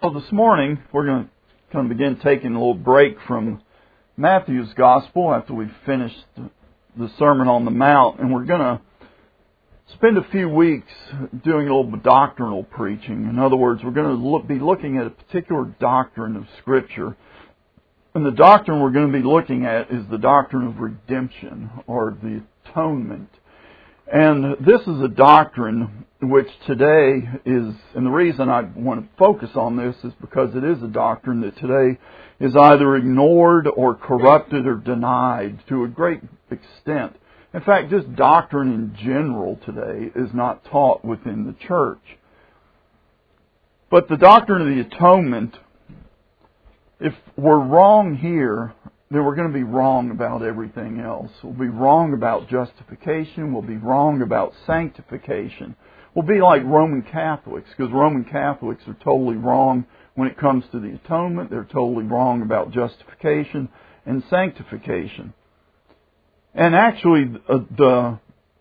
Well, this morning we're going to begin taking a little break from Matthew's Gospel after we've finished the Sermon on the Mount, and we're going to spend a few weeks doing a little doctrinal preaching. In other words, we're going to be looking at a particular doctrine of Scripture. And the doctrine we're going to be looking at is the doctrine of redemption, or the atonement. And this is a doctrine which today is, and the reason I want to focus on this is because it is a doctrine that today is either ignored or corrupted or denied to a great extent. In fact, just doctrine in general today is not taught within the church. But the doctrine of the atonement, if we're wrong here, then we're going to be wrong about everything else. We'll be wrong about justification. We'll be wrong about sanctification. We'll be like Roman Catholics, because Roman Catholics are totally wrong when it comes to the atonement. They're totally wrong about justification and sanctification. And actually, the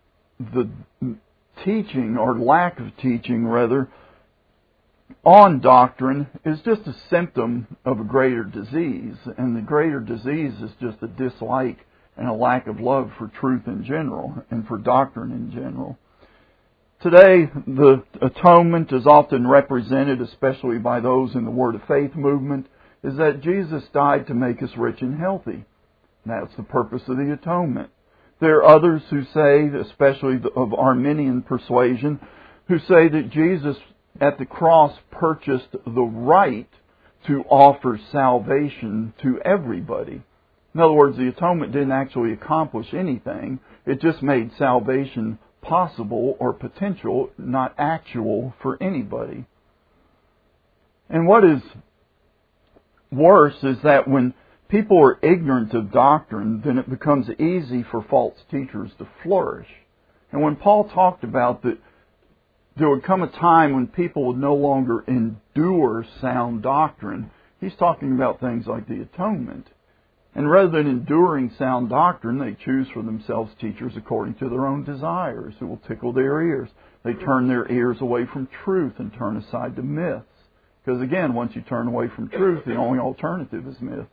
teaching, or lack of teaching rather, on doctrine is just a symptom of a greater disease. And the greater disease is just a dislike and a lack of love for truth in general and for doctrine in general. Today, the atonement is often represented, especially by those in the Word of Faith movement, is that Jesus died to make us rich and healthy. That's the purpose of the atonement. There are others who say, especially of Arminian persuasion, who say that Jesus at the cross purchased the right to offer salvation to everybody. In other words, the atonement didn't actually accomplish anything. It just made salvation possible or potential, not actual for anybody. And what is worse is that when people are ignorant of doctrine, then it becomes easy for false teachers to flourish. And when Paul talked about that there would come a time when people would no longer endure sound doctrine, he's talking about things like the atonement. And rather than enduring sound doctrine, they choose for themselves teachers according to their own desires, who will tickle their ears. They turn their ears away from truth and turn aside to myths. Because again, once you turn away from truth, the only alternative is myths.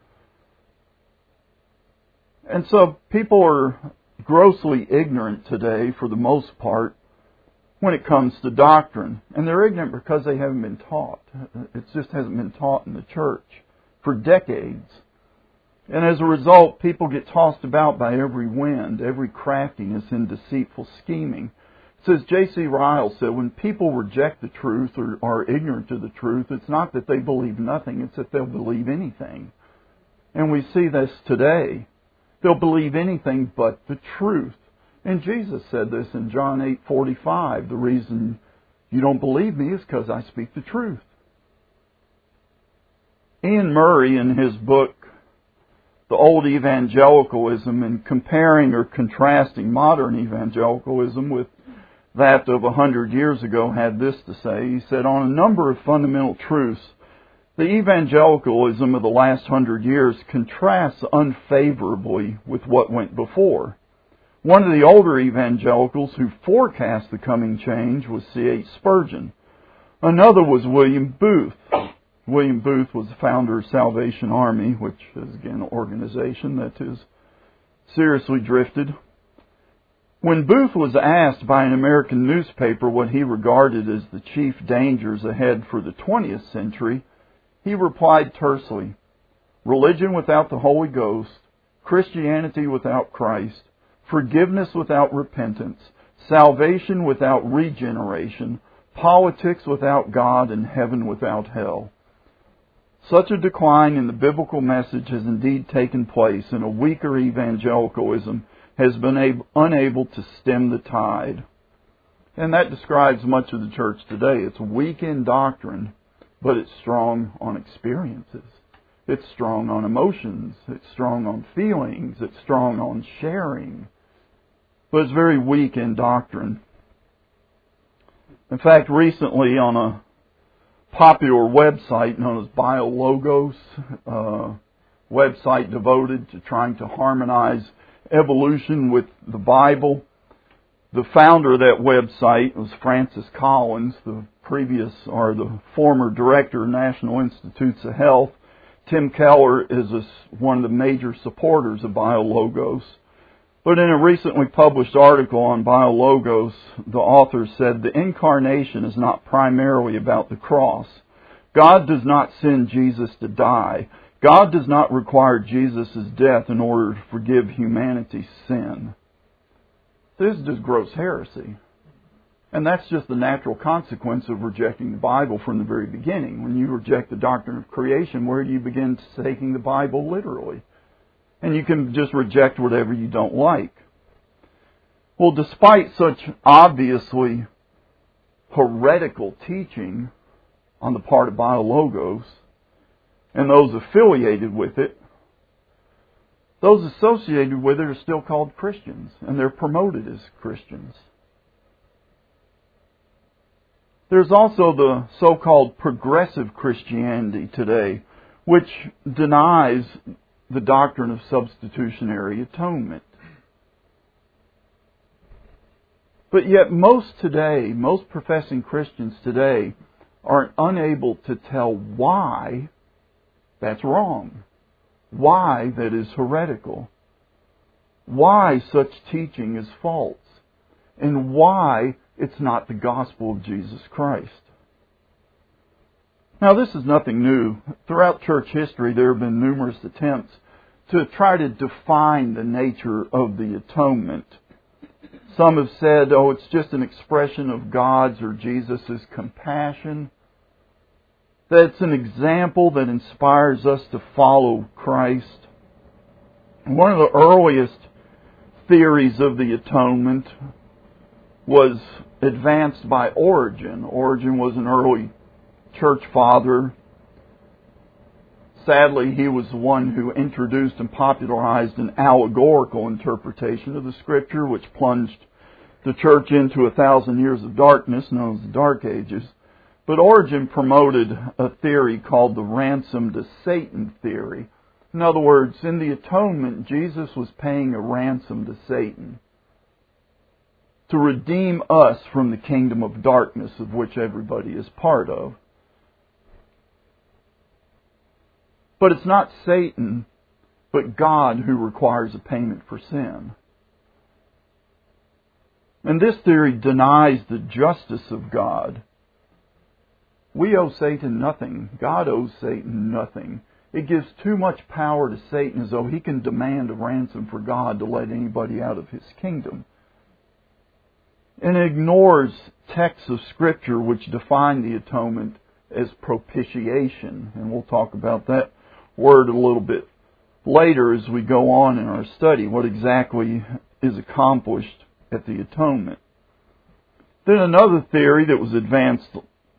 And so people are grossly ignorant today, for the most part, when it comes to doctrine. And they're ignorant because they haven't been taught. It just hasn't been taught in the church for decades. And as a result, people get tossed about by every wind, every craftiness and deceitful scheming. It says, J.C. Ryle said, when people reject the truth or are ignorant of the truth, it's not that they believe nothing, it's that they'll believe anything. And we see this today. They'll believe anything but the truth. And Jesus said this in John 8:45. The reason you don't believe me is because I speak the truth. Ian Murray, in his book, The Old Evangelicalism, and comparing or contrasting modern evangelicalism with that of 100 years ago, had this to say. He said, on a number of fundamental truths, the evangelicalism of the last 100 years contrasts unfavorably with what went before. One of the older evangelicals who forecast the coming change was C.H. Spurgeon. Another was William Booth. William Booth was the founder of Salvation Army, which is, again, an organization that has seriously drifted. When Booth was asked by an American newspaper what he regarded as the chief dangers ahead for the 20th century, he replied tersely, religion without the Holy Ghost, Christianity without Christ, forgiveness without repentance, salvation without regeneration, politics without God, and heaven without hell. Such a decline in the biblical message has indeed taken place, and a weaker evangelicalism has been unable to stem the tide. And that describes much of the church today. It's weak in doctrine, but it's strong on experiences. It's strong on emotions. It's strong on feelings. It's strong on sharing. But it's very weak in doctrine. In fact, recently on a popular website known as BioLogos, a website devoted to trying to harmonize evolution with the Bible, The founder of that website was Francis Collins, the former director of National Institutes of Health. Tim Keller is one of the major supporters of BioLogos. But in a recently published article on BioLogos, the author said the incarnation is not primarily about the cross. God does not send Jesus to die. God does not require Jesus' death in order to forgive humanity's sin. This is just gross heresy. And that's just the natural consequence of rejecting the Bible from the very beginning. When you reject the doctrine of creation, where do you begin taking the Bible literally? And you can just reject whatever you don't like. Well, despite such obviously heretical teaching on the part of BioLogos and those affiliated with it, those associated with it are still called Christians, and they're promoted as Christians. There's also the so-called progressive Christianity today, which denies the doctrine of substitutionary atonement. But yet most professing Christians today are unable to tell why that's wrong, why that is heretical, why such teaching is false, and why it's not the gospel of Jesus Christ. Now, this is nothing new. Throughout church history, there have been numerous attempts to try to define the nature of the atonement. Some have said, it's just an expression of God's or Jesus' compassion. That it's an example that inspires us to follow Christ. One of the earliest theories of the atonement was advanced by Origen. Origen was an early church father. Sadly, he was the one who introduced and popularized an allegorical interpretation of the Scripture, which plunged the church into 1,000 years of darkness, known as the Dark Ages. But Origen promoted a theory called the ransom to Satan theory. In other words, in the atonement, Jesus was paying a ransom to Satan to redeem us from the kingdom of darkness of which everybody is part of. But it's not Satan, but God who requires a payment for sin. And this theory denies the justice of God. We owe Satan nothing. God owes Satan nothing. It gives too much power to Satan as though he can demand a ransom for God to let anybody out of his kingdom. And it ignores texts of Scripture which define the atonement as propitiation. And we'll talk about that word a little bit later as we go on in our study, what exactly is accomplished at the atonement. Then another theory that was advanced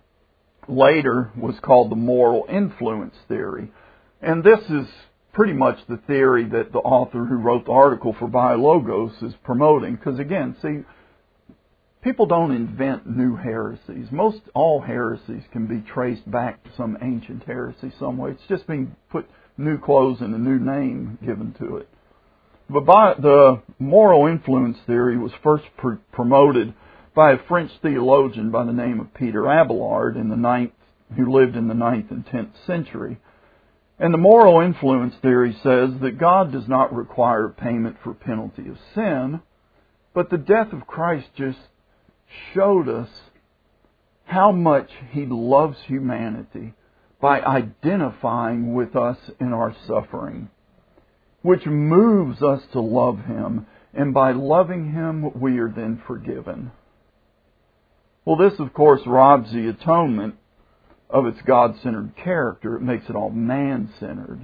later was called the moral influence theory. And this is pretty much the theory that the author who wrote the article for BioLogos is promoting. Because again, see, people don't invent new heresies. Most all heresies can be traced back to some ancient heresy some way. It's just being put new clothes and a new name given to it. But the moral influence theory was first promoted by a French theologian by the name of Peter Abelard who lived in the 9th and 10th century. And the moral influence theory says that God does not require payment for penalty of sin, but the death of Christ just showed us how much He loves humanity by identifying with us in our suffering, which moves us to love Him, and by loving Him we are then forgiven. Well, this of course robs the atonement of its God-centered character. It makes it all man-centered.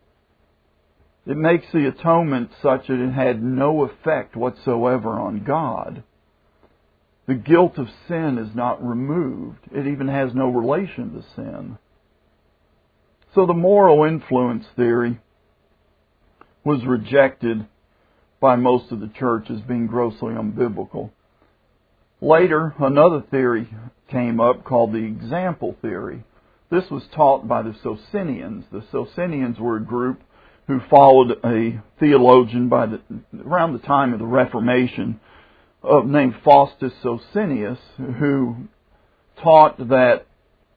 It makes the atonement such that it had no effect whatsoever on God. The guilt of sin is not removed. It even has no relation to sin. So the moral influence theory was rejected by most of the church as being grossly unbiblical. Later, another theory came up called the example theory. This was taught by the Socinians. The Socinians were a group who followed a theologian around the time of the Reformation named Faustus Socinus, who taught that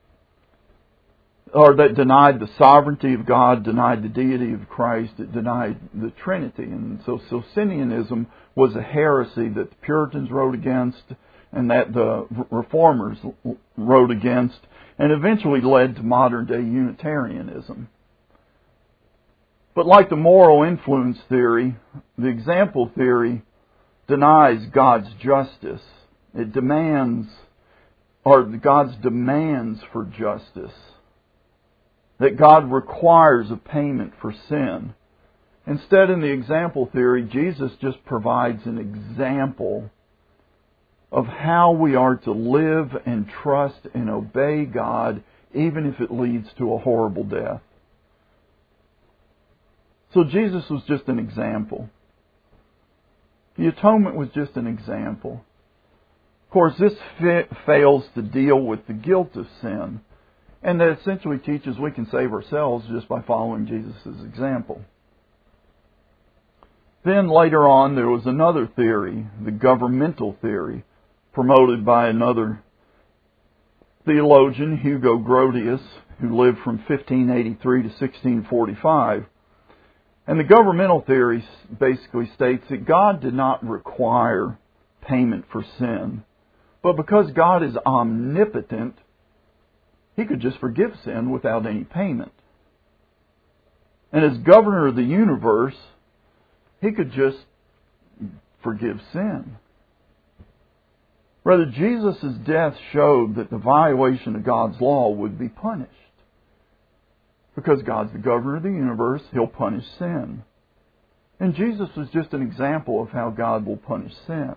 denied the sovereignty of God, denied the deity of Christ, it denied the Trinity. And so Socinianism was a heresy that the Puritans wrote against and that the Reformers wrote against, and eventually led to modern-day Unitarianism. But like the moral influence theory, the example theory denies God's justice. It demands, or God's demands for justice. That God requires a payment for sin. Instead, in the example theory, Jesus just provides an example of how we are to live and trust and obey God, even if it leads to a horrible death. So Jesus was just an example. The atonement was just an example. Of course, this fails to deal with the guilt of sin, and that essentially teaches we can save ourselves just by following Jesus' example. Then later on there was another theory, the governmental theory, promoted by another theologian, Hugo Grotius, who lived from 1583 to 1645. And the governmental theory basically states that God did not require payment for sin, but because God is omnipotent, He could just forgive sin without any payment. And as governor of the universe, He could just forgive sin. Rather, Jesus' death showed that the violation of God's law would be punished. Because God's the governor of the universe, He'll punish sin. And Jesus was just an example of how God will punish sin.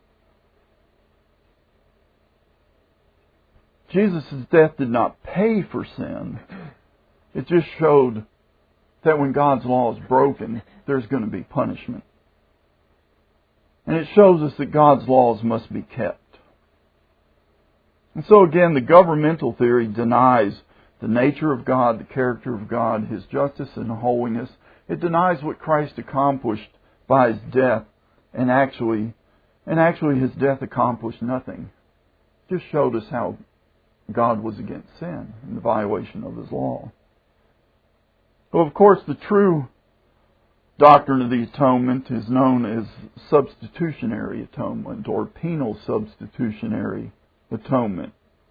Jesus' death did not pay for sin. It just showed that when God's law is broken, there's going to be punishment. And it shows us that God's laws must be kept. And so again, the governmental theory denies the nature of God, the character of God, His justice and holiness. It denies what Christ accomplished by His death, and actually His death accomplished nothing. It just showed us how God was against sin and the violation of His law. Well, of course, the true doctrine of the atonement is known as substitutionary atonement or penal substitutionary atonement.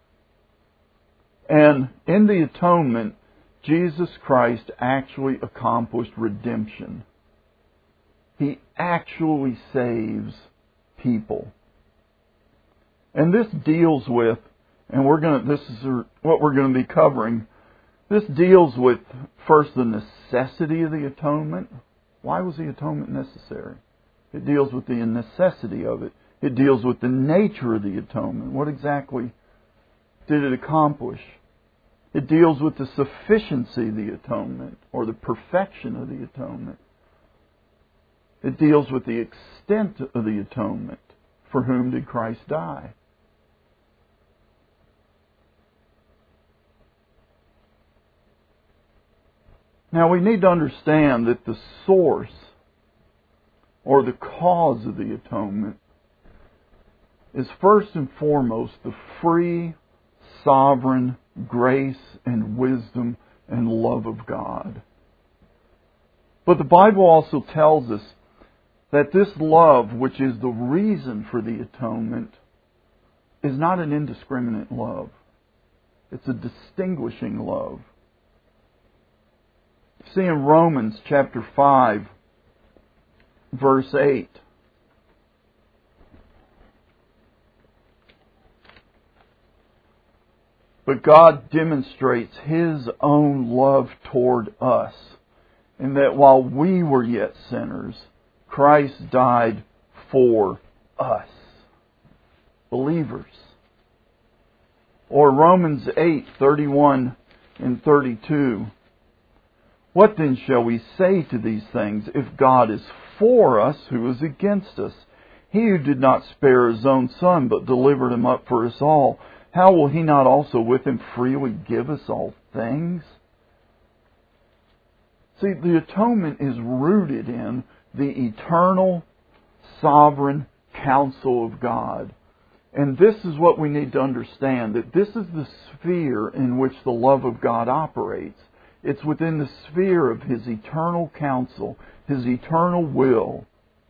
And in the atonement, Jesus Christ actually accomplished redemption. He actually saves people. And this deals with, and this is what we're going to be covering. This deals with, first, the necessity of the atonement. Why was the atonement necessary? It deals with the necessity of it. It deals with the nature of the atonement. What exactly did it accomplish? It deals with the sufficiency of the atonement, or the perfection of the atonement. It deals with the extent of the atonement. For whom did Christ die? Now we need to understand that the source or the cause of the atonement is first and foremost the free, sovereign grace and wisdom and love of God. But the Bible also tells us that this love, which is the reason for the atonement, is not an indiscriminate love. It's a distinguishing love. See in Romans chapter 5, verse 8. But God demonstrates His own love toward us, in that while we were yet sinners, Christ died for us, believers. Or Romans 8:31 and 32. What then shall we say to these things? If God is for us, who is against us? He who did not spare His own Son, but delivered Him up for us all, how will He not also with Him freely give us all things? See, the atonement is rooted in the eternal, sovereign counsel of God. And this is what we need to understand, that this is the sphere in which the love of God operates. It's within the sphere of His eternal counsel, His eternal will.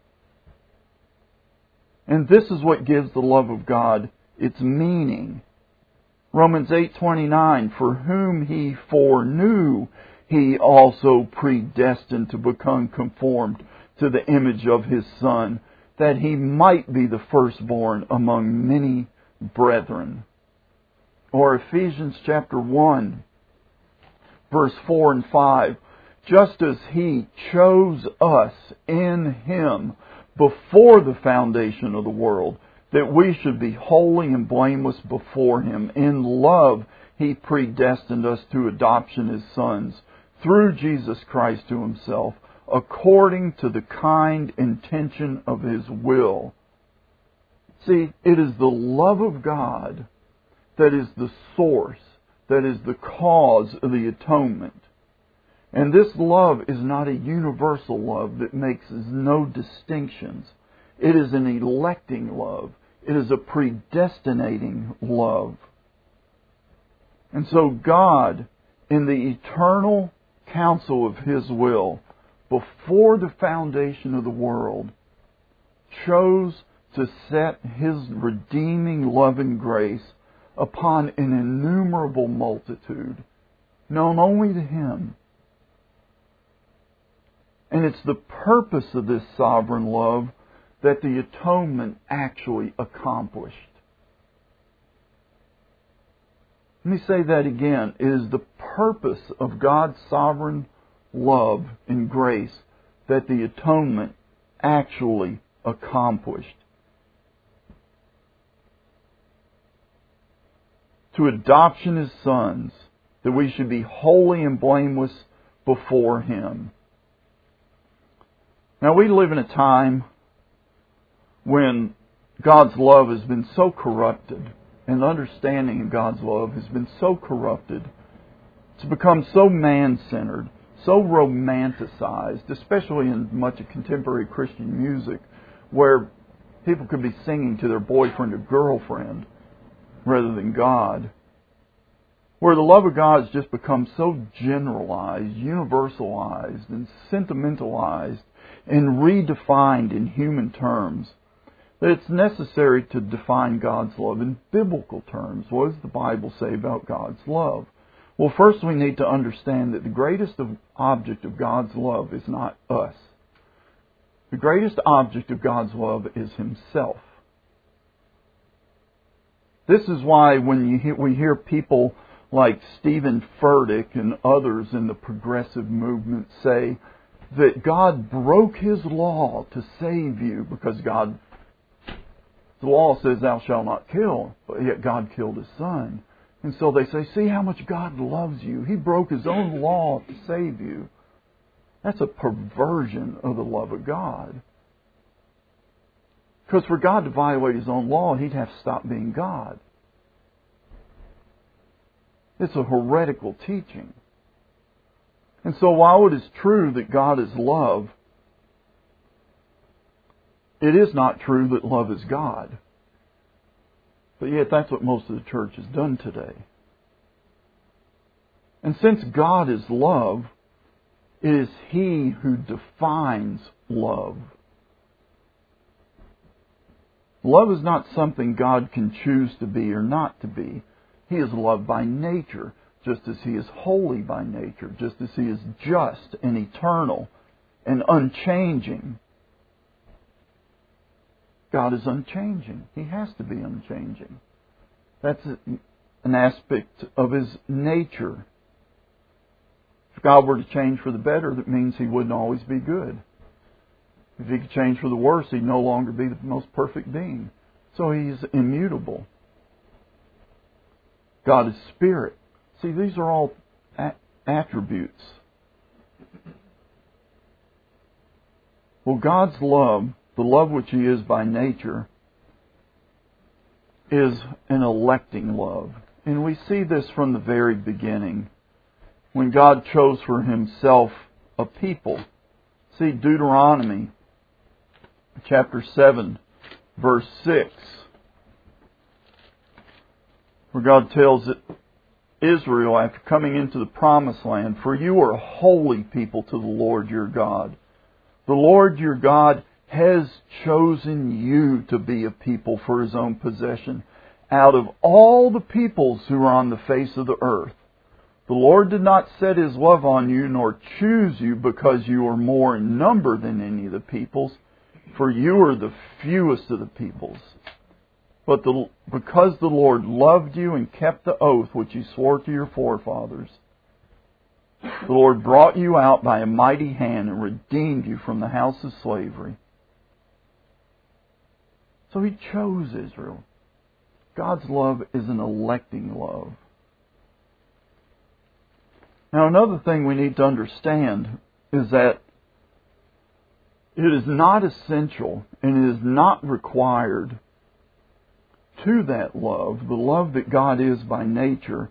And this is what gives the love of God its meaning. Romans 8:29, for whom He foreknew, He also predestined to become conformed to the image of His Son, that He might be the firstborn among many brethren. Or Ephesians chapter 1, verse 4 and 5, just as He chose us in Him before the foundation of the world, that we should be holy and blameless before Him. In love, He predestined us to adoption as sons, through Jesus Christ to Himself, according to the kind intention of His will. See, it is the love of God that is the source, that is the cause of the atonement. And this love is not a universal love that makes no distinctions. It is an electing love. It is a predestinating love. And so God, in the eternal counsel of His will, before the foundation of the world, chose to set His redeeming love and grace upon an innumerable multitude, known only to Him. And it's the purpose of this sovereign love that the atonement actually accomplished. Let me say that again. It is the purpose of God's sovereign love and grace that the atonement actually accomplished. To adoption as sons, that we should be holy and blameless before Him. Now, we live in a time when God's love has been so corrupted, and the understanding of God's love has been so corrupted. It's become so man-centered, so romanticized, especially in much of contemporary Christian music, where people could be singing to their boyfriend or girlfriend rather than God. Where the love of God has just become so generalized, universalized, and sentimentalized, and redefined in human terms, that it's necessary to define God's love in biblical terms. What does the Bible say about God's love? Well, first we need to understand that the greatest object of God's love is not us. The greatest object of God's love is Himself. This is why when we hear people like Stephen Furtick and others in the progressive movement say that God broke His law to save you because the law says thou shalt not kill, but yet God killed His Son. And so they say, see how much God loves you. He broke His own law to save you. That's a perversion of the love of God. Because for God to violate His own law, He'd have to stop being God. It's a heretical teaching. And so while it is true that God is love, it is not true that love is God. But yet that's what most of the church has done today. And since God is love, it is He who defines love. Love is not something God can choose to be or not to be. He is love by nature, just as He is holy by nature, just as He is just and eternal and unchanging. God is unchanging. He has to be unchanging. That's an aspect of His nature. If God were to change for the better, that means He wouldn't always be good. If He could change for the worse, He'd no longer be the most perfect being. So He's immutable. God is spirit. See, these are all attributes. Well, God's love, the love which He is by nature, is an electing love. And we see this from the very beginning, when God chose for Himself a people. See, Deuteronomy chapter 7, verse 6, where God tells Israel after coming into the promised land, "For you are a holy people to the Lord your God. The Lord your God has chosen you to be a people for His own possession out of all the peoples who are on the face of the earth. The Lord did not set His love on you, nor choose you because you are more in number than any of the peoples, for you are the fewest of the peoples. But because the Lord loved you and kept the oath which He swore to your forefathers, the Lord brought you out by a mighty hand and redeemed you from the house of slavery." So He chose Israel. God's love is an electing love. Now, another thing we need to understand is that it is not essential and it is not required to that love, the love that God is by nature.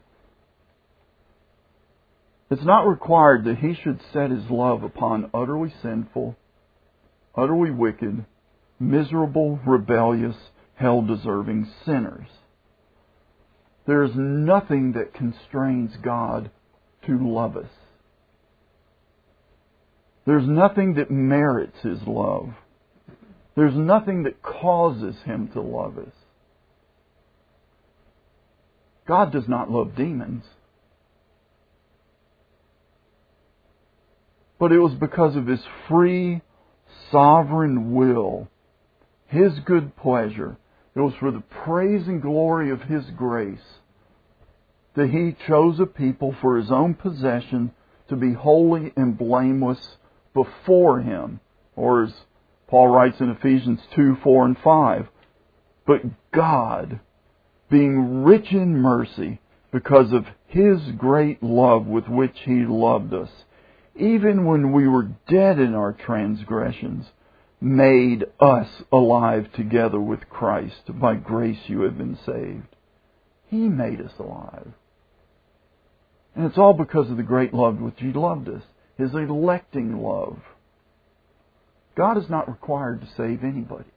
It's not required that He should set His love upon utterly sinful, utterly wicked, miserable, rebellious, hell-deserving sinners. There is nothing that constrains God to love us. There's nothing that merits His love. There's nothing that causes Him to love us. God does not love demons. But it was because of His free, sovereign will, His good pleasure. It was for the praise and glory of His grace that He chose a people for His own possession to be holy and blameless before Him. Or as Paul writes in Ephesians 2, 4, and 5, "But God, being rich in mercy, because of His great love with which He loved us, even when we were dead in our transgressions, made us alive together with Christ. By grace you have been saved." He made us alive. And it's all because of the great love with which He loved us. His electing love. God is not required to save anybody.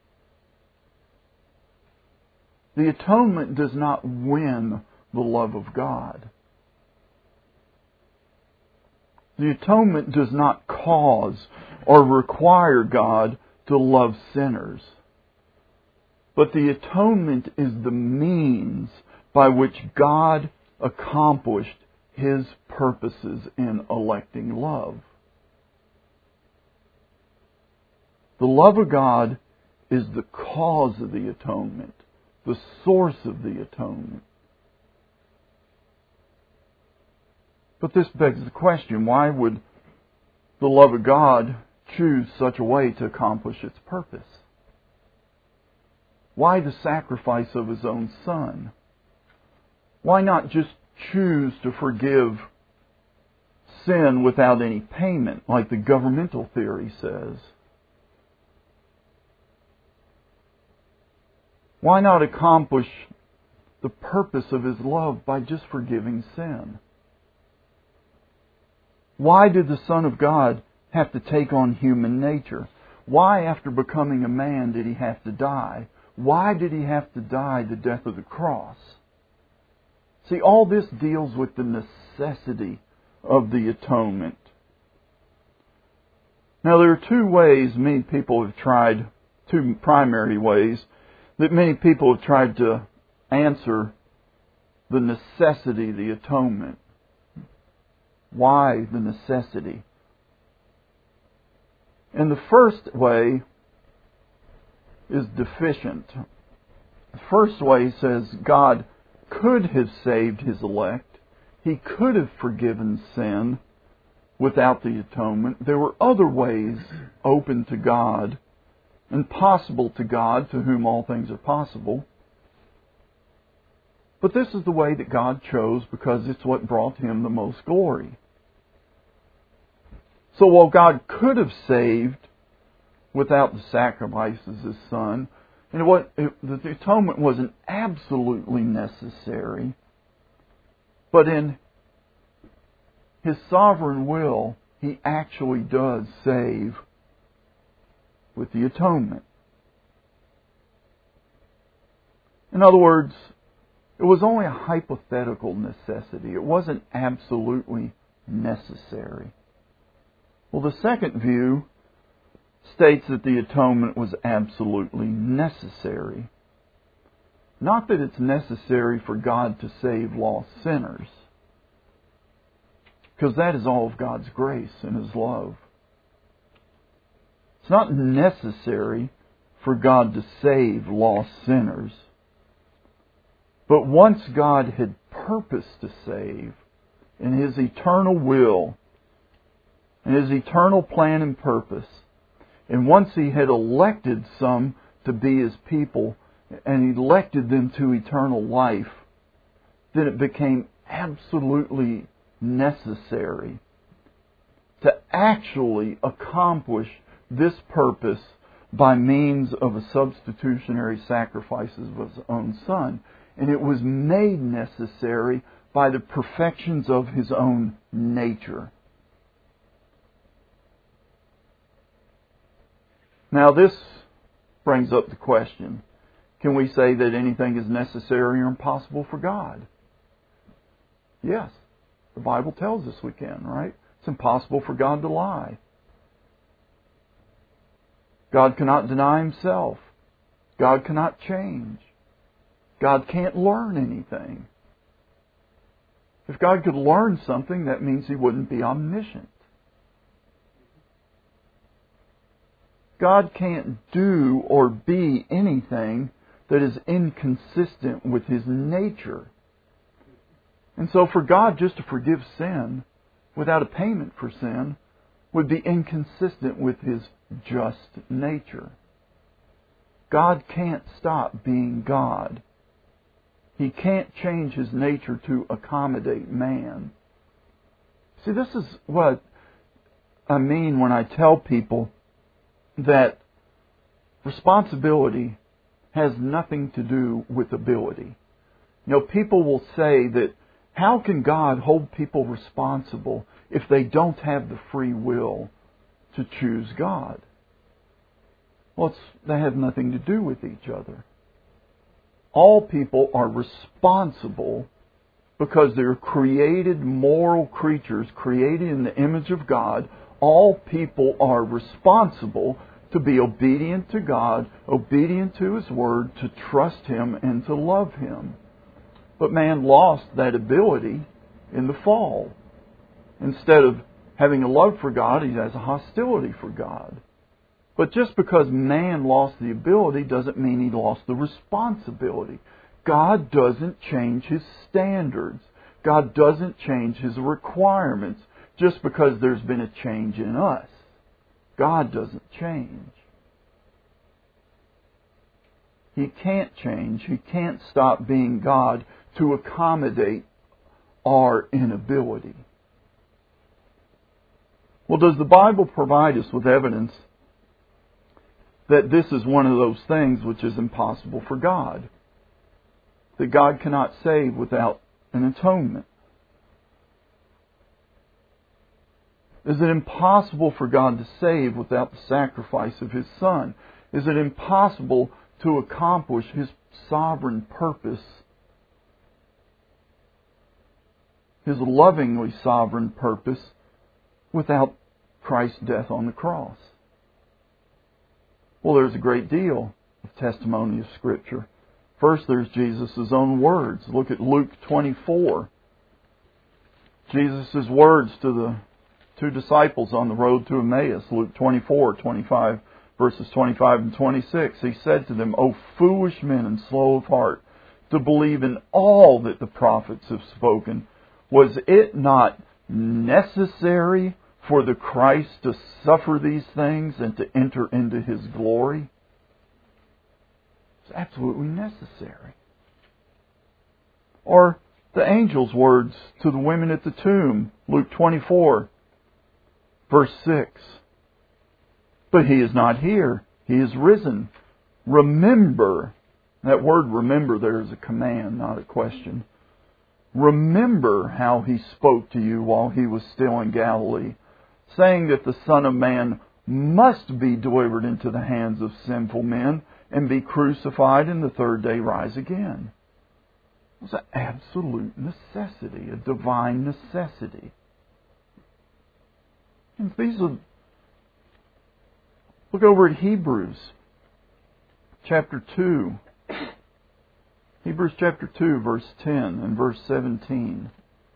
The atonement does not win the love of God. The atonement does not cause or require God to love sinners. But the atonement is the means by which God accomplished His purposes in electing love. The love of God is the cause of the atonement, the source of the atonement. But this begs the question, why would the love of God choose such a way to accomplish its purpose? Why the sacrifice of His own Son? Why not just choose to forgive sin without any payment, like the governmental theory says? Why not accomplish the purpose of His love by just forgiving sin? Why did the Son of God have to take on human nature? Why, after becoming a man, did He have to die? Why did He have to die the death of the cross? See, all this deals with the necessity of the atonement. Now, there are two ways many people have tried, two primary ways, that many people have tried to answer the necessity of the atonement. Why the necessity? And the first way is deficient. The first way says God could have saved His elect. He could have forgiven sin without the atonement. There were other ways open to God and possible to God, to whom all things are possible. But this is the way that God chose because it's what brought Him the most glory. So while God could have saved without the sacrifice of His Son, and the atonement wasn't absolutely necessary, but in His sovereign will, He actually does save with the atonement. In other words, it was only a hypothetical necessity. It wasn't absolutely necessary. Well, the second view states that the atonement was absolutely necessary. Not that it's necessary for God to save lost sinners, because that is all of God's grace and His love. It's not necessary for God to save lost sinners. But once God had purposed to save in His eternal will, in His eternal plan and purpose, and once He had elected some to be His people and elected them to eternal life, then it became absolutely necessary to actually accomplish this purpose by means of a substitutionary sacrifice of His own Son. And it was made necessary by the perfections of His own nature. Now this brings up the question, can we say that anything is necessary or impossible for God? Yes. The Bible tells us we can, right? It's impossible for God to lie. God cannot deny Himself. God cannot change. God can't learn anything. If God could learn something, that means He wouldn't be omniscient. God can't do or be anything that is inconsistent with His nature. And so for God just to forgive sin without a payment for sin would be inconsistent with His just nature. God can't stop being God. He can't change His nature to accommodate man. See, this is what I mean when I tell people that responsibility has nothing to do with ability. You know, people will say that how can God hold people responsible if they don't have the free will to choose God? Well, they have nothing to do with each other. All people are responsible because they're created moral creatures, created in the image of God. All people are responsible to be obedient to God, obedient to His Word, to trust Him and to love Him. But man lost that ability in the fall. Instead of having a love for God, he has a hostility for God. But just because man lost the ability doesn't mean he lost the responsibility. God doesn't change His standards. God doesn't change His requirements just because there's been a change in us. God doesn't change. He can't change. He can't stop being God to accommodate our inability. Well, does the Bible provide us with evidence that this is one of those things which is impossible for God? That God cannot save without an atonement? Is it impossible for God to save without the sacrifice of His Son? Is it impossible to accomplish His sovereign purpose, His lovingly sovereign purpose, without Christ's death on the cross? Well, there's a great deal of testimony of Scripture. First, there's Jesus' own words. Look at Luke 24. Jesus' words to the two disciples on the road to Emmaus. Luke 24:25, verses 25 and 26. He said to them, O foolish men and slow of heart, to believe in all that the prophets have spoken. Was it not necessary for the Christ to suffer these things and to enter into His glory? It's absolutely necessary. Or the angel's words to the women at the tomb, Luke 24, verse 6. But He is not here. He is risen. Remember. That word remember there is a command, not a question. Remember how He spoke to you while He was still in Galilee, saying that the Son of Man must be delivered into the hands of sinful men and be crucified, and the third day rise again. It was an absolute necessity, a divine necessity. And look over at Hebrews chapter 2. Hebrews chapter 2, verse 10 and verse 17.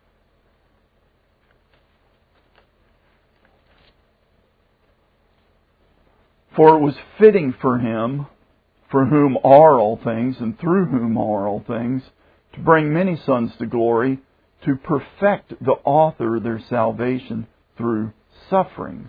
For it was fitting for Him, for whom are all things, and through whom are all things, to bring many sons to glory, to perfect the author of their salvation through sufferings.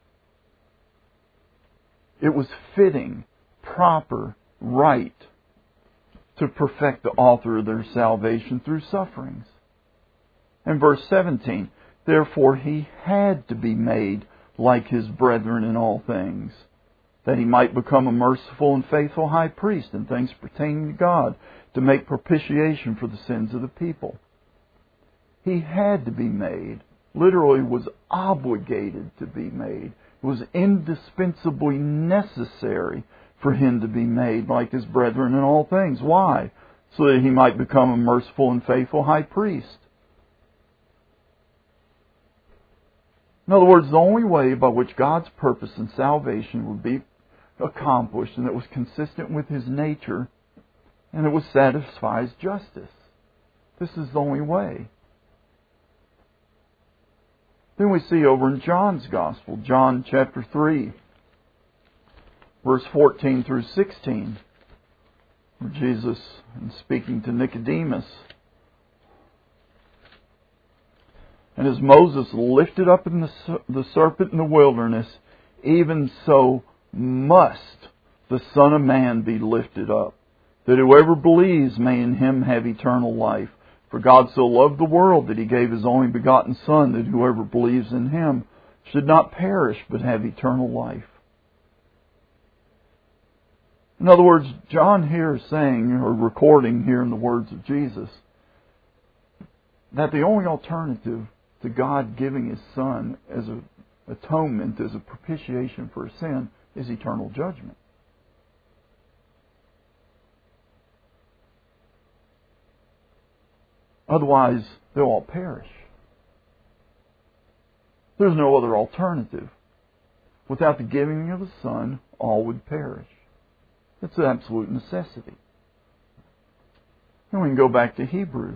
It was fitting, proper, right to perfect the author of their salvation through sufferings. And verse 17, therefore He had to be made like His brethren in all things, that He might become a merciful and faithful high priest in things pertaining to God, to make propitiation for the sins of the people. He had to be made, literally was obligated to be made. It was indispensably necessary for Him to be made like His brethren in all things. Why? So that He might become a merciful and faithful high priest. In other words, the only way by which God's purpose in salvation would be accomplished, and that was consistent with His nature, and it would satisfy His justice. This is the only way. Then we see over in John's Gospel, John chapter 3, verse 14 through 16, where Jesus, in speaking to Nicodemus, and as Moses lifted up in the serpent in the wilderness, even so must the Son of Man be lifted up, that whoever believes may in Him have eternal life. For God so loved the world that He gave His only begotten Son, that whoever believes in Him should not perish but have eternal life. In other words, John here is saying, or recording here in the words of Jesus, that the only alternative to God giving His Son as an atonement, as a propitiation for sin, is eternal judgment. Otherwise, they'll all perish. There's no other alternative. Without the giving of the Son, all would perish. It's an absolute necessity. And we can go back to Hebrews.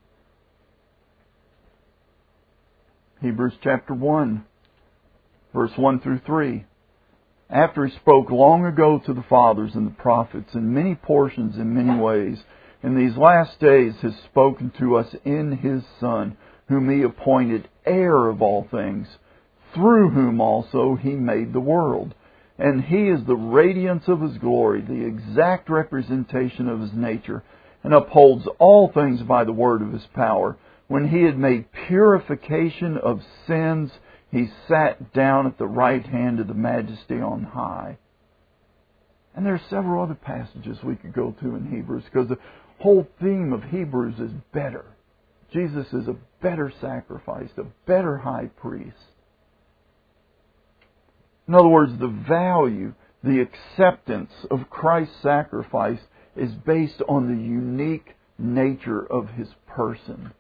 Hebrews chapter 1, verse 1 through 3. After He spoke long ago to the fathers and the prophets in many portions in many ways, in these last days has spoken to us in His Son, whom He appointed heir of all things, through whom also He made the world. And He is the radiance of His glory, the exact representation of His nature, and upholds all things by the word of His power. When He had made purification of sins, He sat down at the right hand of the Majesty on high. And there are several other passages we could go to in Hebrews, because the whole theme of Hebrews is better. Jesus is a better sacrifice, a better high priest. In other words, the value, the acceptance of Christ's sacrifice is based on the unique nature of His person.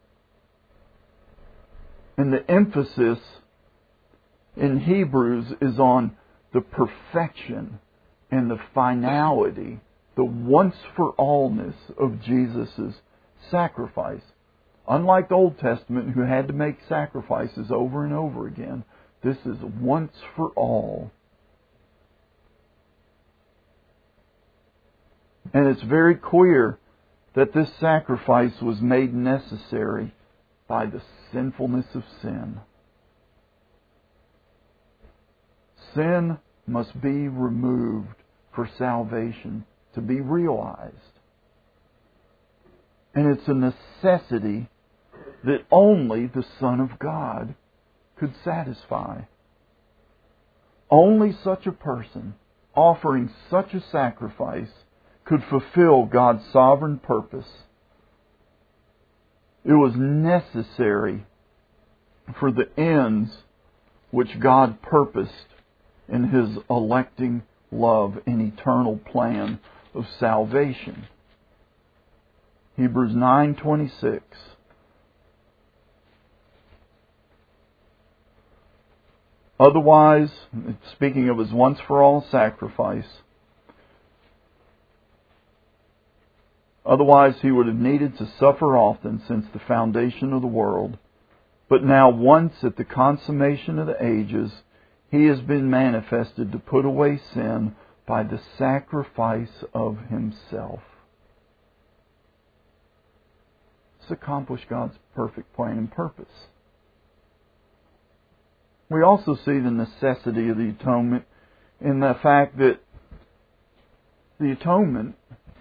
And the emphasis in Hebrews is on the perfection and the finality, the once-for-allness of Jesus' sacrifice. Unlike the Old Testament, who had to make sacrifices over and over again, this is once for all. And it's very clear that this sacrifice was made necessary by the sinfulness of sin. Sin must be removed for salvation to be realized. And it's a necessity that only the Son of God could satisfy. Only such a person offering such a sacrifice could fulfill God's sovereign purpose. It was necessary for the ends which God purposed in His electing love and eternal plan of salvation. Hebrews 9:26. Otherwise, speaking of His once-for-all sacrifice, otherwise He would have needed to suffer often since the foundation of the world. But now once at the consummation of the ages, He has been manifested to put away sin by the sacrifice of Himself. To accomplish God's perfect plan and purpose. We also see the necessity of the atonement in the fact that the atonement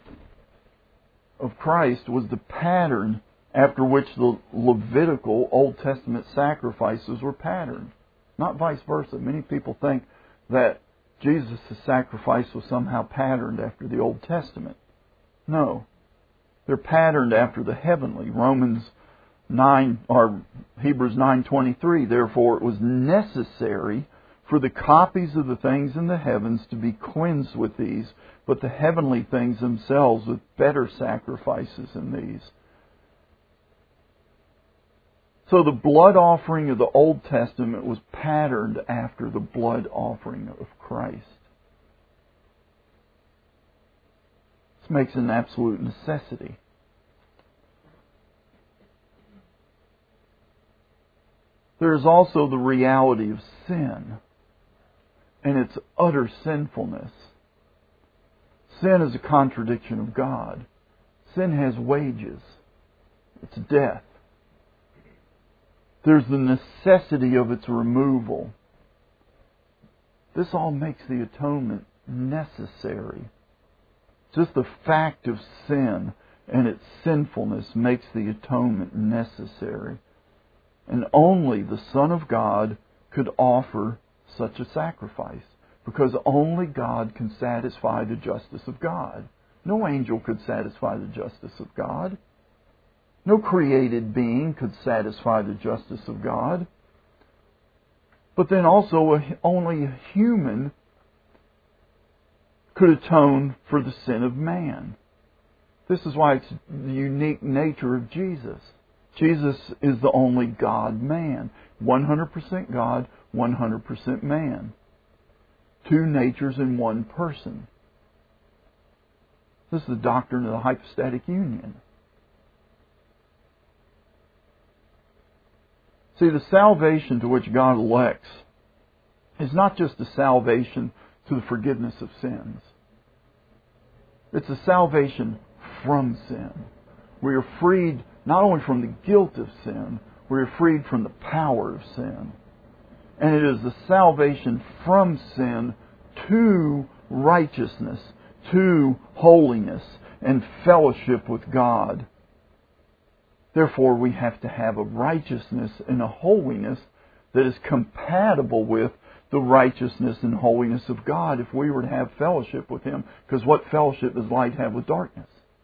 of Christ was the pattern after which the Levitical Old Testament sacrifices were patterned. Not vice versa. Many people think that Jesus' sacrifice was somehow patterned after the Old Testament. No. They're patterned after the heavenly. Hebrews 9:23. Therefore it was necessary for the copies of the things in the heavens to be cleansed with these, but the heavenly things themselves with better sacrifices than these. So the blood offering of the Old Testament was patterned after the blood offering of Christ. This makes an absolute necessity. There is also the reality of sin and its utter sinfulness. Sin is a contradiction of God. Sin has wages. It's death. There's the necessity of its removal. This all makes the atonement necessary. Just the fact of sin and its sinfulness makes the atonement necessary. And only the Son of God could offer such a sacrifice, because only God can satisfy the justice of God. No angel could satisfy the justice of God. No created being could satisfy the justice of God. But then also only a human could atone for the sin of man. This is why it's the unique nature of Jesus. Jesus is the only God-man. 100% God, 100% man. Two natures in one person. This is the doctrine of the hypostatic union. See, the salvation to which God elects is not just a salvation to the forgiveness of sins. It's a salvation from sin. We are freed not only from the guilt of sin, we are freed from the power of sin. And it is the salvation from sin to righteousness, to holiness, and fellowship with God. Therefore, we have to have a righteousness and a holiness that is compatible with the righteousness and holiness of God if we were to have fellowship with Him. Because what fellowship does light have with darkness?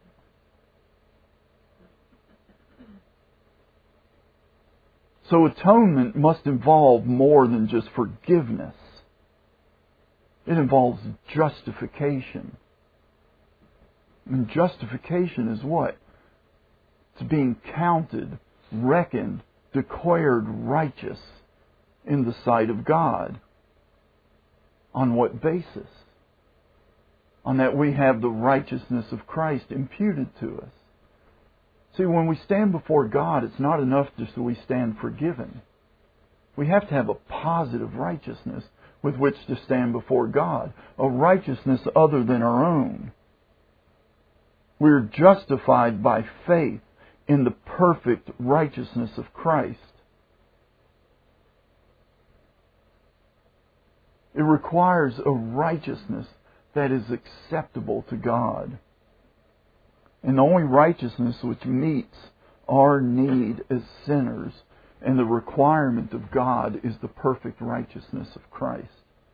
So atonement must involve more than just forgiveness. It involves justification. And justification is what? It's being counted, reckoned, declared righteous in the sight of God. On what basis? On that we have the righteousness of Christ imputed to us. See, when we stand before God, it's not enough just that we stand forgiven. We have to have a positive righteousness with which to stand before God, a righteousness other than our own. We're justified by faith in the perfect righteousness of Christ. It requires a righteousness that is acceptable to God. And the only righteousness which meets our need as sinners and the requirement of God is the perfect righteousness of Christ.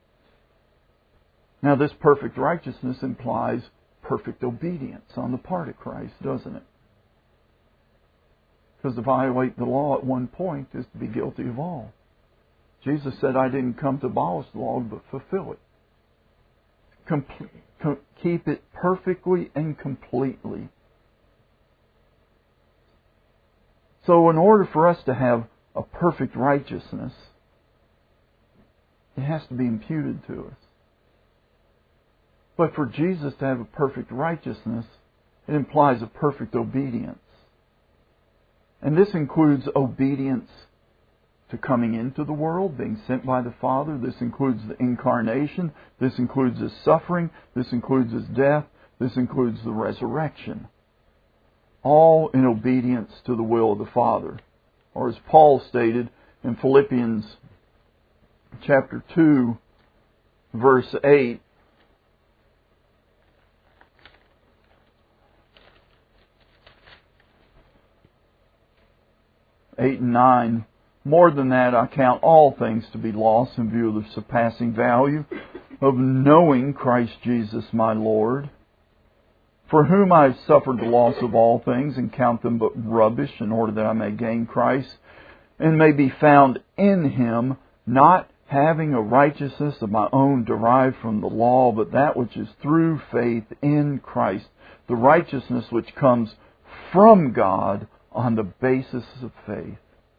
Now, this perfect righteousness implies perfect obedience on the part of Christ, doesn't it? Because to violate the law at one point is to be guilty of all. Jesus said, I didn't come to abolish the law, but fulfill it. keep it perfectly and completely. So in order for us to have a perfect righteousness, it has to be imputed to us. But for Jesus to have a perfect righteousness, it implies a perfect obedience. And this includes obedience to coming into the world, being sent by the Father. This includes the incarnation. This includes His suffering. This includes His death. This includes the resurrection. All in obedience to the will of the Father. Or as Paul stated in Philippians chapter 2, verse 8, and 9, more than that, I count all things to be lost in view of the surpassing value of knowing Christ Jesus my Lord, for whom I have suffered the loss of all things, and count them but rubbish, in order that I may gain Christ, and may be found in Him, not having a righteousness of my own derived from the law, but that which is through faith in Christ, the righteousness which comes from God on the basis of faith.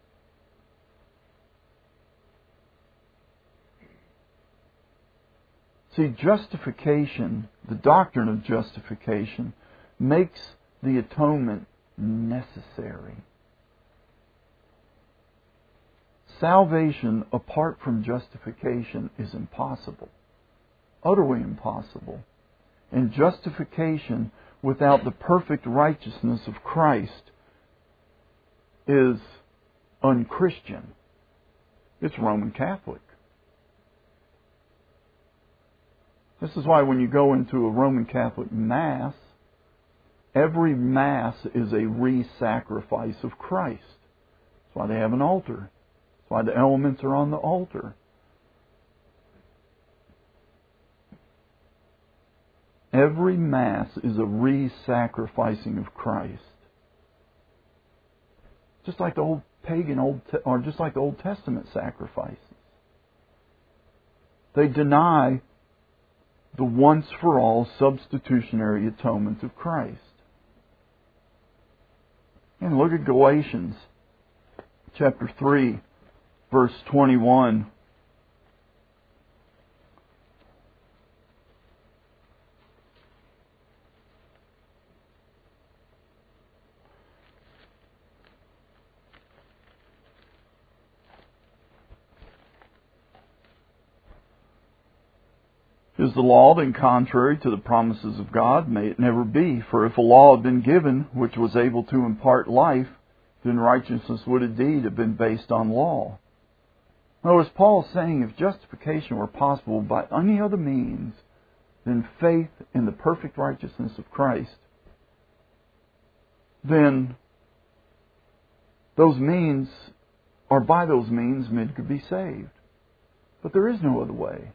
See, justification, the doctrine of justification, makes the atonement necessary. Salvation apart from justification is impossible, utterly impossible. And justification without the perfect righteousness of Christ is unchristian. It's Roman Catholic. This is why when you go into a Roman Catholic Mass, every Mass is a re-sacrifice of Christ. That's why they have an altar. That's why the elements are on the altar. Every Mass is a re-sacrificing of Christ. Just like the old pagan, or just like the Old Testament sacrifices. They deny the once-for-all substitutionary atonement of Christ. And look at Galatians chapter 3, verse 21. Is the law then contrary to the promises of God? May it never be. For if a law had been given which was able to impart life, then righteousness would indeed have been based on law. Notice Paul is saying if justification were possible by any other means than faith in the perfect righteousness of Christ, then those means, or by those means, men could be saved. But there is no other way.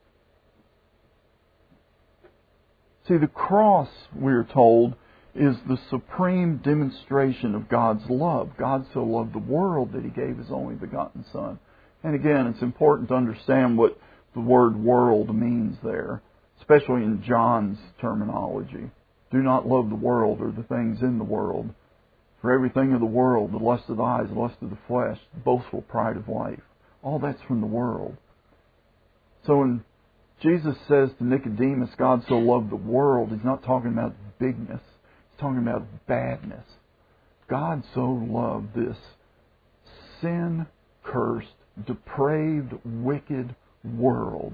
See, the cross, we are told, is the supreme demonstration of God's love. God so loved the world that He gave His only begotten Son. And again, it's important to understand what the word world means there, especially in John's terminology. Do not love the world or the things in the world. For everything of the world, the lust of the eyes, the lust of the flesh, the boastful pride of life, all that's from the world. So when Jesus says to Nicodemus, God so loved the world, He's not talking about bigness. He's talking about badness. God so loved this sin-cursed, depraved, wicked world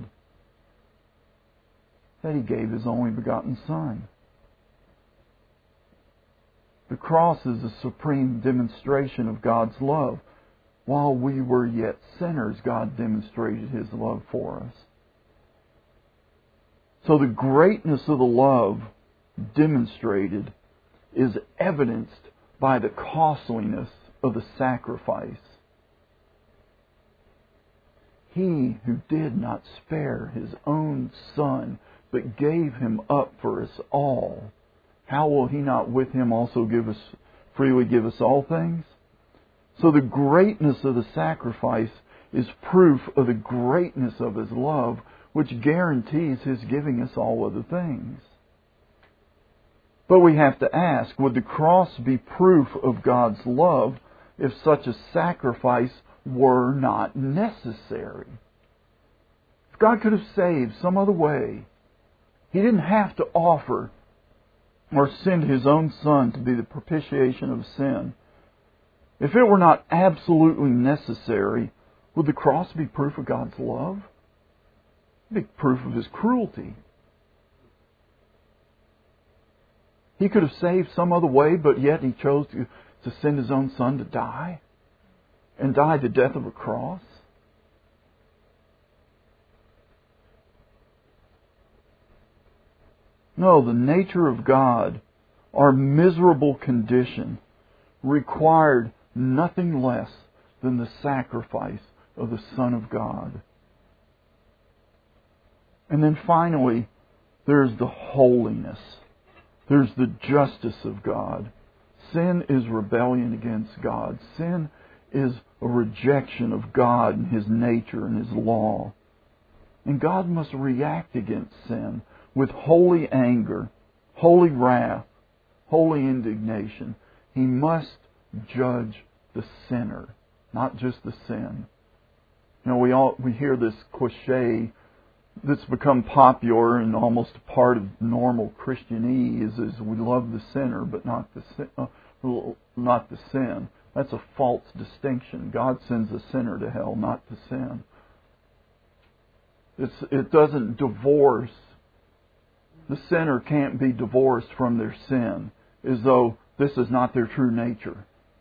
that He gave His only begotten Son. The cross is a supreme demonstration of God's love. While we were yet sinners, God demonstrated His love for us. So the greatness of the love demonstrated is evidenced by the costliness of the sacrifice. He who did not spare His own Son, but gave Him up for us all, how will He not with Him also freely give us all things? So the greatness of the sacrifice is proof of the greatness of His love, which guarantees His giving us all other things. But we have to ask, would the cross be proof of God's love if such a sacrifice were not necessary? If God could have saved some other way, He didn't have to offer or send His own Son to be the propitiation of sin. If it were not absolutely necessary, would the cross be proof of God's love? It would be proof of His cruelty. He could have saved some other way, but yet He chose to send His own Son to die, and die the death of a cross. No, the nature of God, our miserable condition, required nothing less than the sacrifice of the Son of God. And then finally, there's the holiness. There's the justice of God. Sin is rebellion against God. Sin is a rejection of God and His nature and His law. And God must react against sin with holy anger, holy wrath, holy indignation. He must judge the sinner, not just the sin. You know, we hear this cliche that's become popular and almost a part of normal Christianese is we love the sinner but not the sin. That's a false distinction. God sends the sinner to hell, not the sin. It doesn't divorce. The sinner can't be divorced from their sin as though this is not their true nature.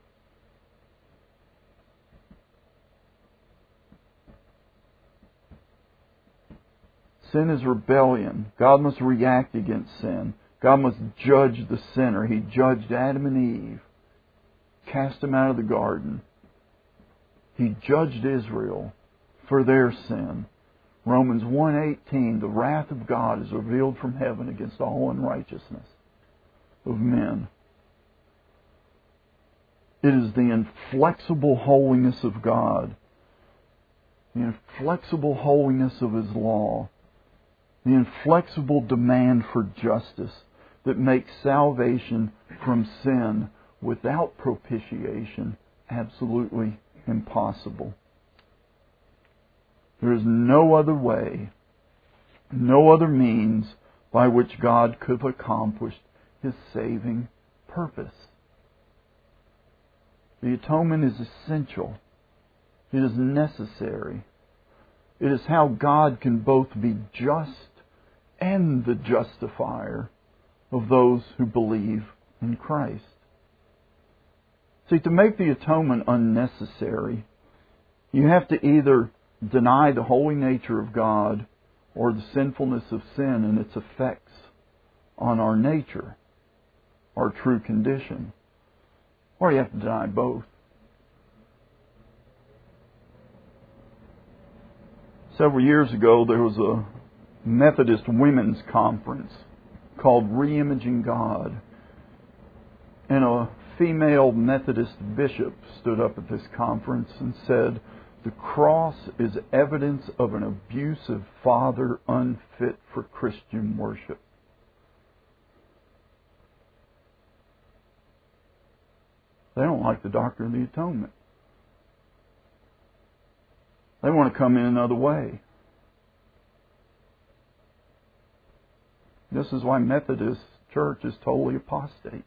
Sin is rebellion. God must react against sin. God must judge the sinner. He judged Adam and Eve, cast them out of the garden. He judged Israel for their sin. Romans 1:18, the wrath of God is revealed from heaven against all unrighteousness of men. It is the inflexible holiness of God, the inflexible holiness of His law, the inflexible demand for justice that makes salvation from sin without propitiation absolutely impossible. There is no other way, no other means by which God could have accomplished His saving purpose. The atonement is essential. It is necessary. It is how God can both be just and the justifier of those who believe in Christ. See, to make the atonement unnecessary, you have to either deny the holy nature of God or the sinfulness of sin and its effects on our nature, our true condition. Or you have to deny both. Several years ago, there was a Methodist women's conference called Reimaging God. And a female Methodist bishop stood up at this conference and said, "The cross is evidence of an abusive father unfit for Christian worship." They don't like the doctrine of the atonement. They want to come in another way. This is why Methodist Church is totally apostate.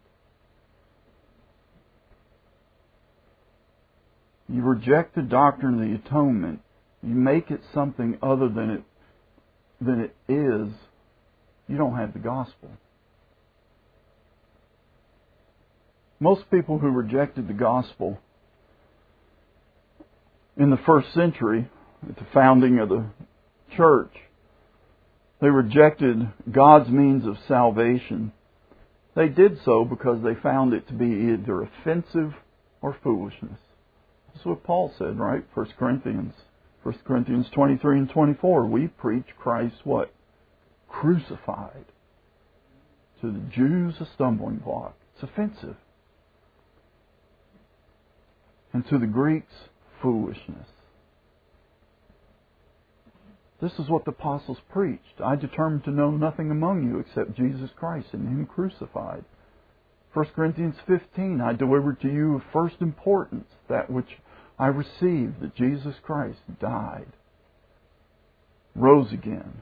You reject the doctrine of the atonement, you make it something other than it is, you don't have the gospel. Most people who rejected the gospel in the first century, at the founding of the church, they rejected God's means of salvation. They did so because they found it to be either offensive or foolishness. That's what Paul said, right? 1 Corinthians 23 and 24. We preach Christ what? Crucified. To the Jews, a stumbling block. It's offensive. And to the Greeks, foolishness. This is what the apostles preached. I determined to know nothing among you except Jesus Christ and Him crucified. 1 Corinthians 15, I delivered to you of first importance that which I received, that Jesus Christ died, rose again.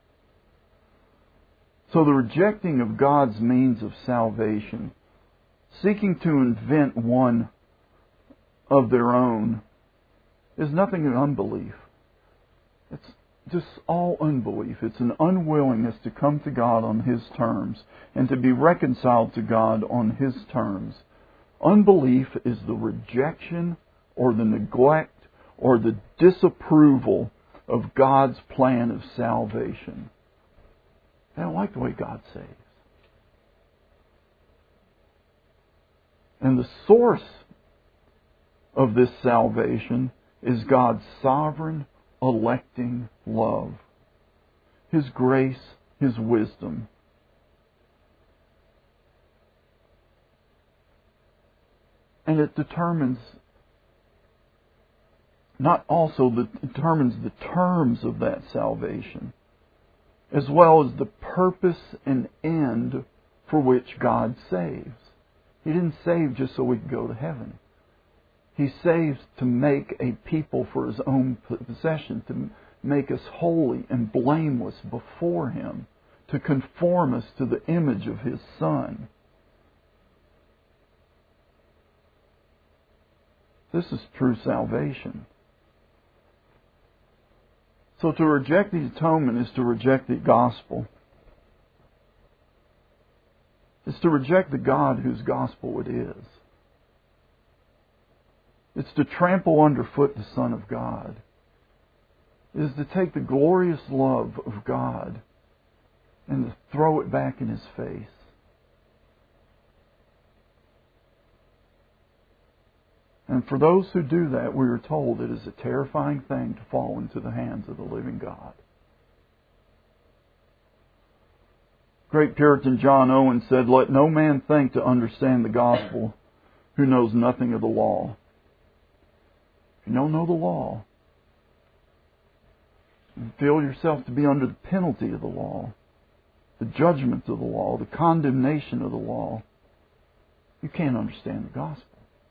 So the rejecting of God's means of salvation, seeking to invent one of their own, is nothing but unbelief. It's just all unbelief. It's an unwillingness to come to God on His terms and to be reconciled to God on His terms. Unbelief is the rejection or the neglect or the disapproval of God's plan of salvation. They don't like the way God saves. And the source of this salvation is God's sovereign, electing love, His grace, His wisdom. And it determines determines the terms of that salvation, as well as the purpose and end for which God saves. He didn't save just so we could go to heaven. He saves to make a people for His own possession, to make us holy and blameless before Him, to conform us to the image of His Son. This is true salvation. So to reject the atonement is to reject the gospel. It's to reject the God whose gospel it is. It's to trample underfoot the Son of God. It is to take the glorious love of God and to throw it back in His face. And for those who do that, we are told it is a terrifying thing to fall into the hands of the living God. Great Puritan John Owen said, "Let no man think to understand the gospel who knows nothing of the law." If you don't know the law, you feel yourself to be under the penalty of the law, the judgment of the law, the condemnation of the law, you can't understand the gospel.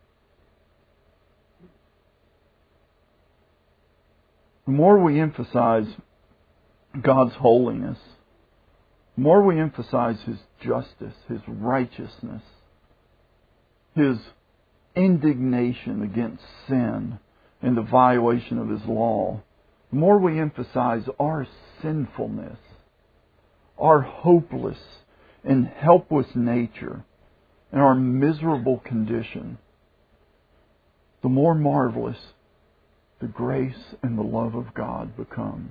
The more we emphasize God's holiness, the more we emphasize His justice, His righteousness, His indignation against sin and the violation of His law, the more we emphasize our sinfulness, our hopeless and helpless nature, and our miserable condition, the more marvelous the grace and the love of God becomes.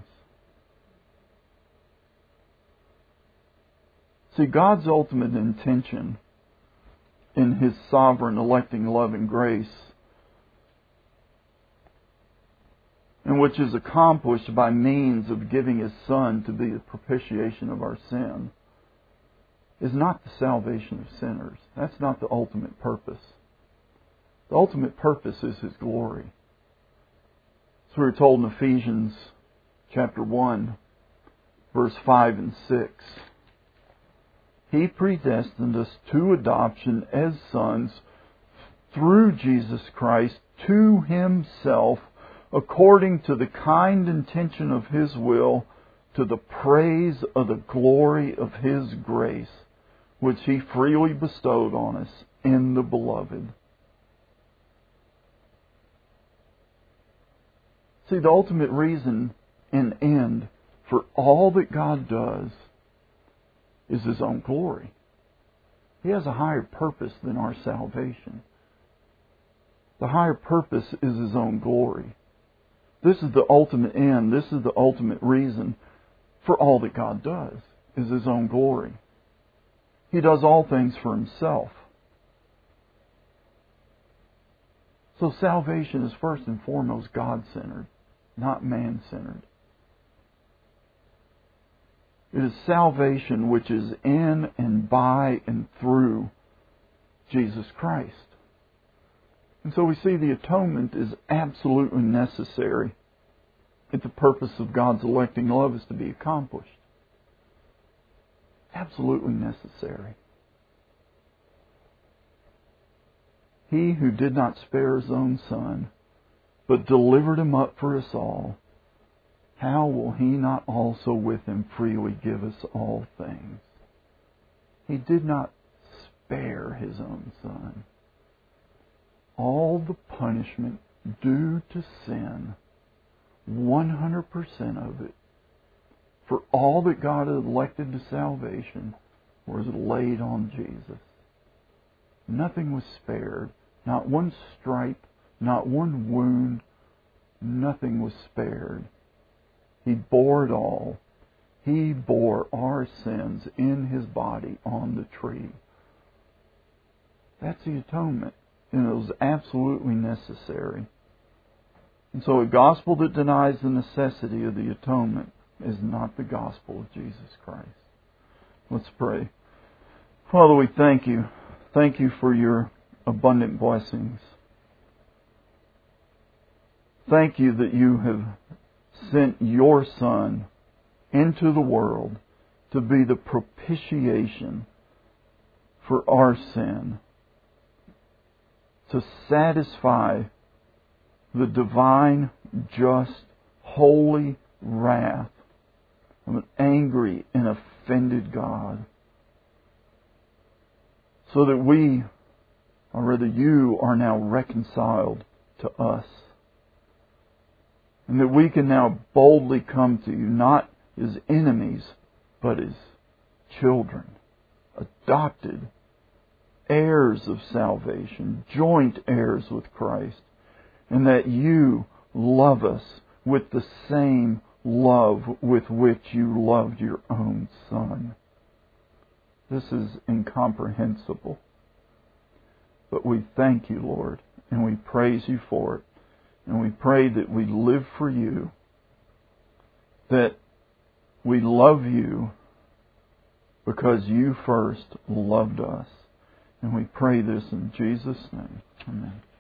See, God's ultimate intention in His sovereign electing love and grace, and which is accomplished by means of giving His Son to be the propitiation of our sin, is not the salvation of sinners. That's not the ultimate purpose. The ultimate purpose is His glory. So we're told in Ephesians chapter 1, verse 5 and 6, He predestined us to adoption as sons through Jesus Christ to Himself, according to the kind intention of His will, to the praise of the glory of His grace, which He freely bestowed on us in the Beloved. See, the ultimate reason and end for all that God does is His own glory. He has a higher purpose than our salvation. The higher purpose is His own glory. This is the ultimate end. This is the ultimate reason for all that God does, is His own glory. He does all things for Himself. So salvation is first and foremost God-centered, not man-centered. It is salvation which is in and by and through Jesus Christ. And so we see the atonement is absolutely necessary if the purpose of God's electing love is to be accomplished. Absolutely necessary. He who did not spare His own Son, but delivered Him up for us all, how will He not also with Him freely give us all things? He did not spare His own Son. All the punishment due to sin, 100% of it, for all that God had elected to salvation, was laid on Jesus. Nothing was spared. Not one stripe, not one wound, nothing was spared. He bore it all. He bore our sins in His body on the tree. That's the atonement. And it was absolutely necessary. And so a gospel that denies the necessity of the atonement is not the gospel of Jesus Christ. Let's pray. Father, we thank You. Thank You for Your abundant blessings. Thank You that You have sent Your Son into the world to be the propitiation for our sin, to satisfy the divine, just, holy wrath of an angry and offended God, so that we, or rather You, are now reconciled to us. And that we can now boldly come to You, not as enemies, but as children, adopted, heirs of salvation, joint heirs with Christ. And that You love us with the same love with which You loved Your own Son. This is incomprehensible. But we thank You, Lord, and we praise You for it. And we pray that we live for You, that we love You because You first loved us. And we pray this in Jesus' name. Amen.